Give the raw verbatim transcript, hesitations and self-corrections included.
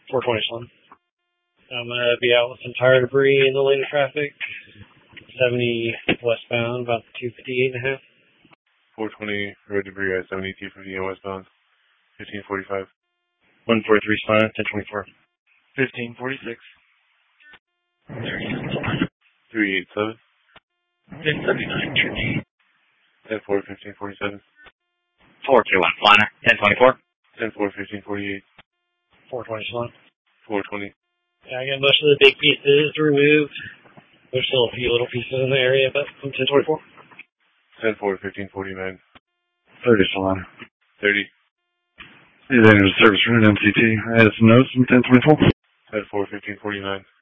four twenty Salon. I'm going to be out with some tire debris in the lane of traffic. seventy westbound, about two fifty-eight and a half. four twenty road debris at seventy, two fifty westbound. fifteen forty-five. one forty-three Salon, ten twenty-four. fifteen forty-six. three eighty-seven. ten seventy-nine, Trinity. ten four, fifteen forty-seven. four two one, Liner, ten twenty-four. ten four, fifteen forty-eight. four twenty Salon. four twenty. Yeah, I got most of the big pieces removed. There's still a few little pieces in the area, but from ten twenty-four. ten four, fifteen forty-nine. thirty Salon. thirty. These angels service route M C T. I had some notes from ten twenty-four. ten four, fifteen forty-nine.